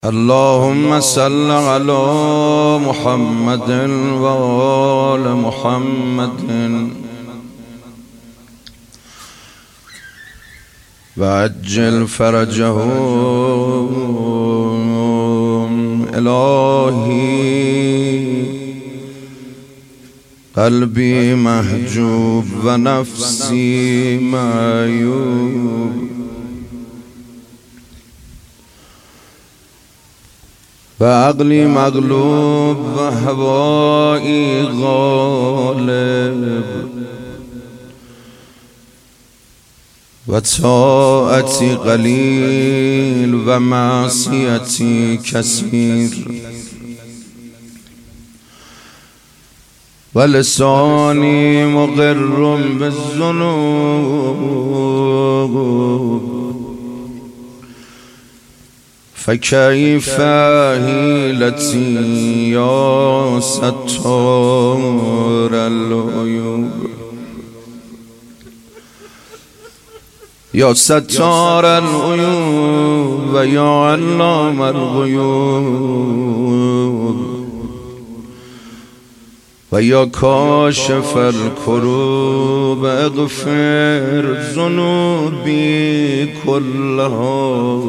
اللهم صل على محمد وآل محمد وعجل فرجهم. إلهي قلبي محجوب ونفسي معيوب، وعقلي مغلوب وهوائي غالب، وطاعتي قليل ومعصيتي كثير، ولساني مقر بالذنوب، فكيف حيلتي يا ستار العيوب، يا ستار العيوب ويا علام الغيوب، ويا كاشف الكروب اغفر ذنوبي كلها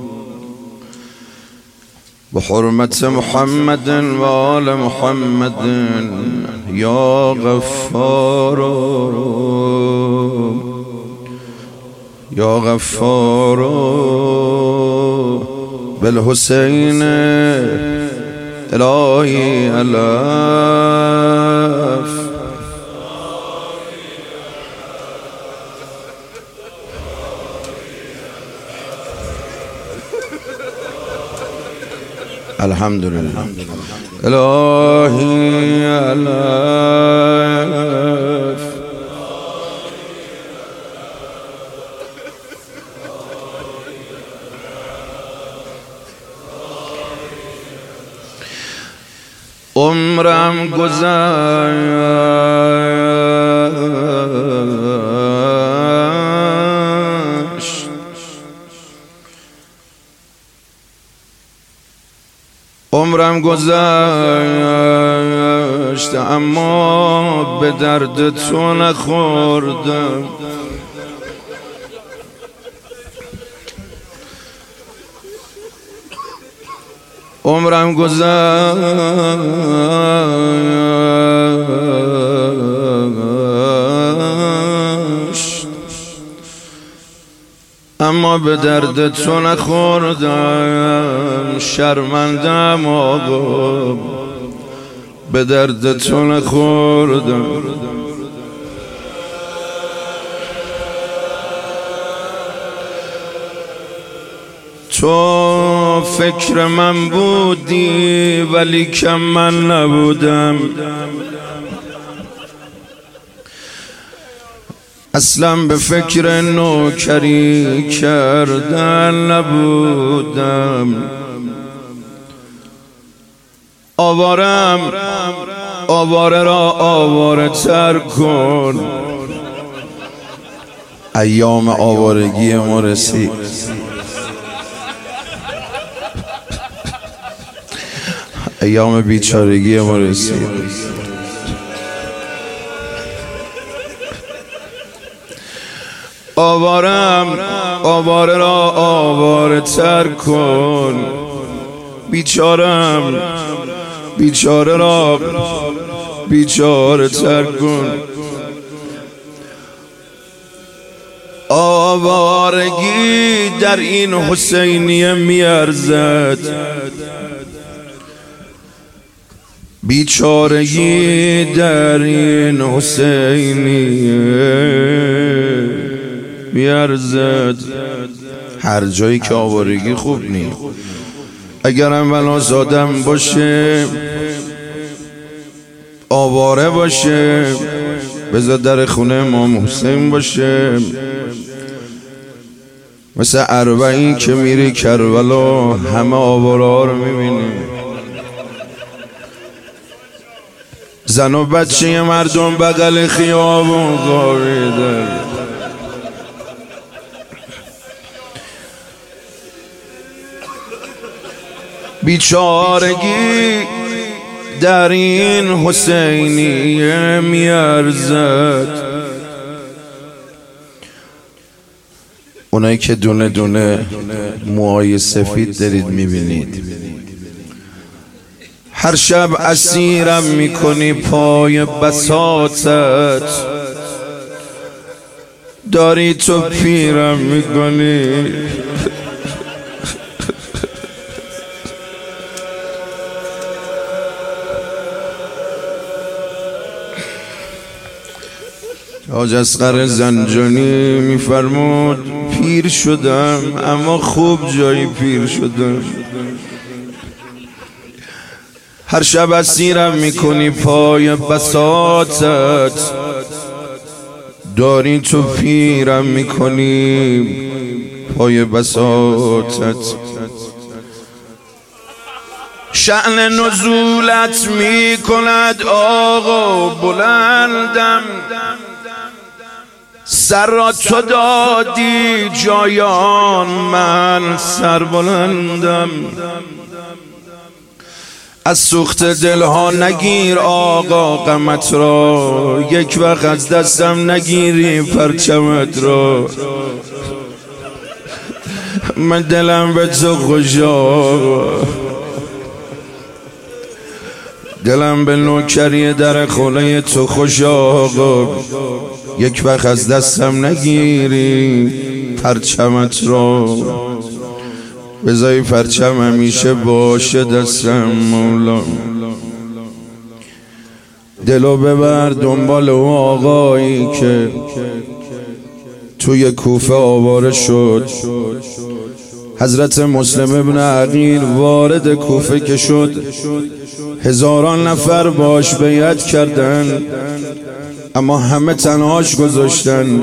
بحرمة محمد وآل محمد يا غفار يا غفار بالحسين إلهي ألاف. الحمد لله إلهي ألاف. عمرم گذشت عمرم گذشت اما به درد تو نخوردم، عمرم گذشت اما به درد تو نخوردم، شرمندم آقا به درد تو نخوردم. تو فکر من بودی ولی که من نبودم، اصلا به فکر نوکری کردن نبودم. آوارم آواره را آواره تر کن، ایام آوارگی ما رسید. ایام بیچارگی ما رسید. آوارم آواره را آواره تر کن، بیچارم بیچاره را بیچاره تر کن. آوارگی در این حسینیه میارزد، بیچارگی در این حسینیه میارزد. هر جایی که آوارگی خوب نیست. اگرم ولاس آدم باشه آواره باشه، بذار در خونه امام حسین باشه، مثل اربعین که میری کربلا همه آواره ها رو میبینی. زن و بچه مردم بغل خیابون خوابیدن، بیچارگی در این حسینیه میارزد. اونایی که دونه دونه موهای سفید دارید میبینید، هر شب اسیرم میکنی پای بساطت، داری تو پیرم میکنی. حاج اصغر زنجانی میفرمود پیر شدم اما خوب جایی پیر شدم. هر شب اسیرم میکنی پای بساطت، داری تو پیرم میکنی پای بساطت. شأن نزولت میکند آقا بلندم، سر را تو دادی جایان من سر بلندم. از سوخت دلها نگیر آقا غمت را، یک وقت از دستم نگیری پرچمت را. من دلم به تو خوش آقا، دلم به نوکری در خونه تو خوش آقا، یک وقت از دستم نگیری پرچمت را. بذاری پرچم همیشه باشه دستم مولا. دلو ببر دنبال او آقایی که توی کوفه آواره شد. حضرت مسلم ابن عقیل وارد کوفه که شد، هزاران نفر باش بیعت کردن اما همه تنهاش گذاشتن.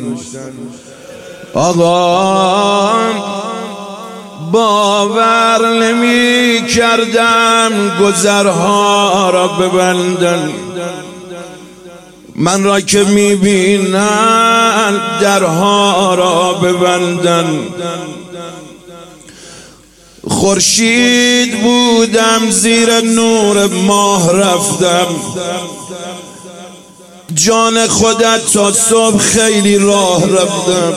آقا باور نمی کردم گذرها را ببندن، من را که می بینن درها را ببندن. خورشید بودم زیر نور ماه رفتم، جان خودت تا صبح خیلی راه رفتم.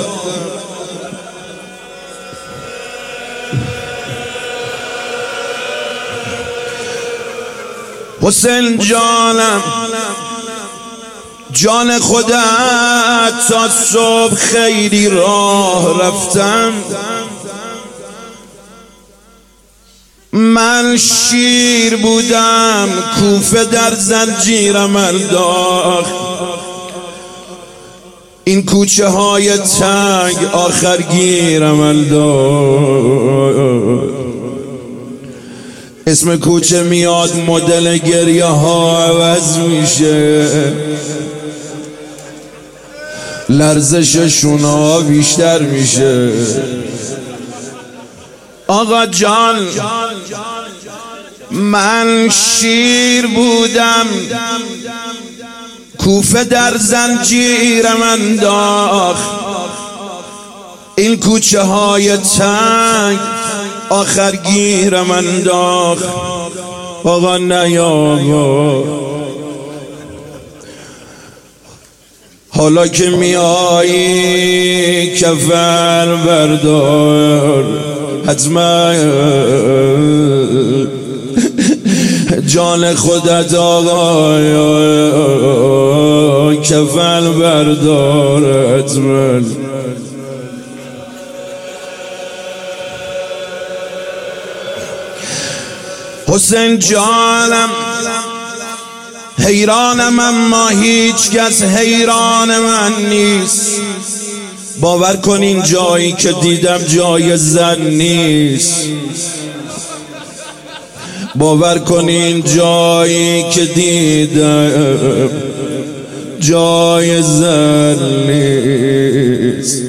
حسین جانم جان خودت تا صبح خیلی راه رفتم. من شیر بودم کوفه در زنجیرم انداخت، این کوچه های تنگ آخر گیرم انداخت. اسم کوچه میاد مدل گریه ها عوض میشه، لرزش شونا بیشتر میشه. آقا جان من شیر بودم کوفه در زنجیرم انداخت، این کوچه های تنگ آخر گیرم انداخت. آقا نیا حالا که میایی کفن بردار، حتما جان خودت آقا کفن بردار حتما. حسین جانم حیرانم اما هیچ کس حیران من نیست. باور کن این جایی که دیدم جای زن نیست، باور کن این جایی که دیدم جای زن نیست.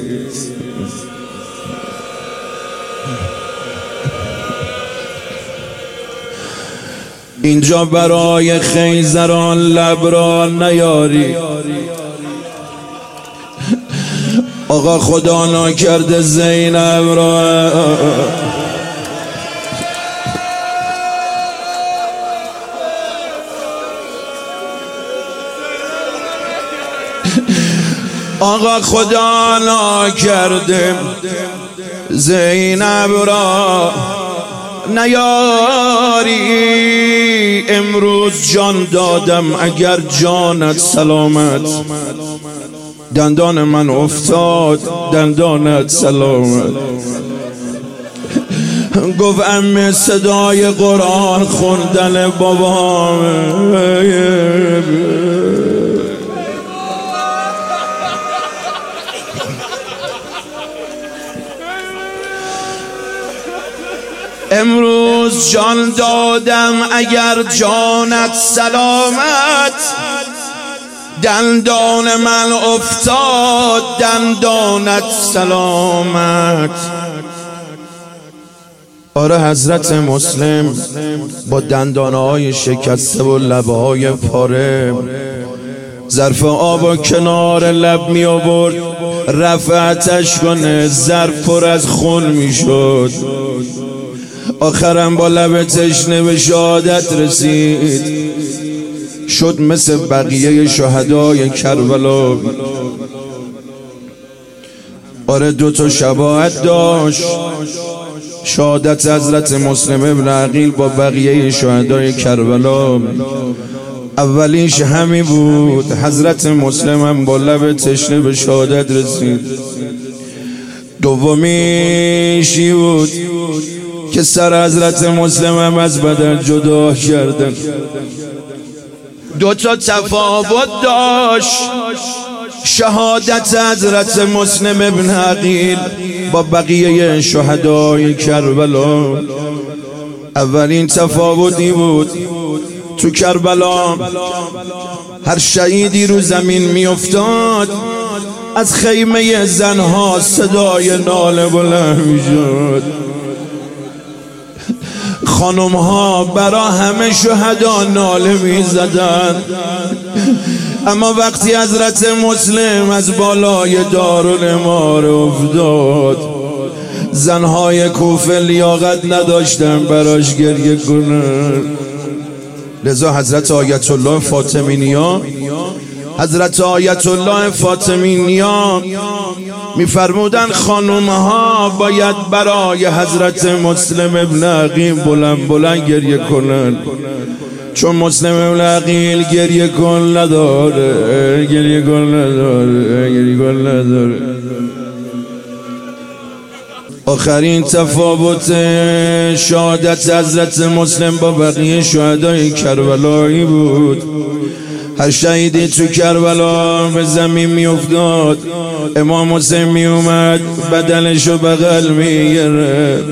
اینجا برای خیزران لب را نیاری، آقا خدا ناکرده زینب را آقا خدا ناکرده زینب را نیاری، امروز جان دادم اگر جانت سلامت، دندان من افتاد دندانت سلامت. گفت ام صدای قرآن خوندن بابام، امروز جان دادم اگر جانت سلامت، دندان من افتاد دندانت سلامت. آره حضرت مسلم با دندانهای شکسته و لبهای پاره ظرف آب و کنار لب می آورد، رفعتش کنه ظرف پر از خون می شد. آخرم با لب تشنه به شهادت رسید، شد مثل بقیه شهدای کربلا. آره 2 شباهت داشت شهادت حضرت مسلم ابن عقیل با بقیه شهدای کربلا. اولیش همین بود، حضرت مسلم هم با لب تشنه به شهادت رسید. دومیشی بود که سر حضرت مسلم هم از بدن جدا کردن. 2 تفاوت داشت شهادت حضرت مسلم ابن عقیل با بقیه شهدای کربلا. اولین تفاوتی بود تو کربلا هر شهیدی رو زمین می افتاد، از خیمه زنها صدای ناله بلند می شد. خانم ها برا همه شهدا ناله می زدن، اما وقتی حضرت مسلم از بالای دارالامار افتاد، زنهای کوفه لیاقت نداشتن براش گریه کنن. لذا حضرت آیت الله فاطمی میفرمودن خانم ها باید برای حضرت مسلم ابن عقیل بلند بلند گریه کنن، چون مسلم ابن عقیل گریه کن نداره، گریه کن نداره. آخرین تفاوت شهادت حضرت مسلم با بقیه شهدای کربلایی بود. هر شهیدی تو کربلا به زمین می افتاد، امام حسین می اومد بدنشو بغل می گرفت.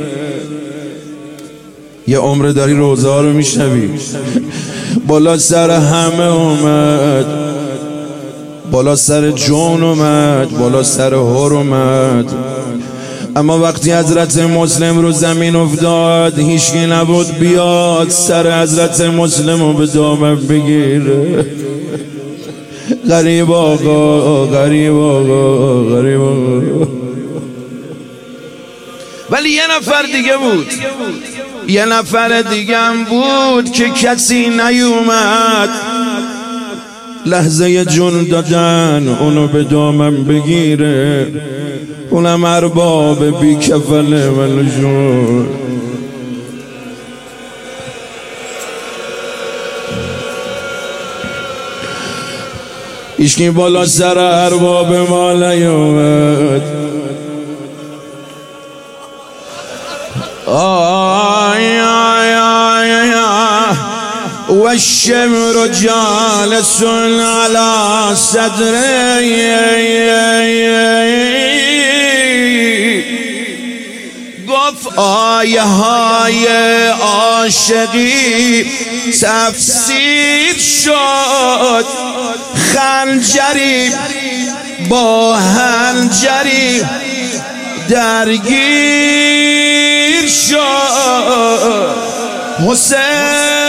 یه عمر داری روزه ها رو می شنوی، بالا سر همه اومد، بالا سر جون اومد، بالا سر هور اومد. اما وقتی حضرت مسلم رو زمین افتاد هیچکی نبود بیاد سر حضرت مسلم رو به دامن بگیره. غریب آقا، غریب آقا، غریب آقا. ولی یه نفر دیگه بود، یه نفر دیگه هم بود که کسی نیومد لحظه جون دادن اونو به دامن بگیره، اونم ارباب بی کفل و نشون. ایشکی بالا سر ارباب ما نیومد. آی آی آی آی والشمر جالس على صدري، گفت آیه های عاشقی تفسیر شد، خنجری با حنجری درگیر شد. حسین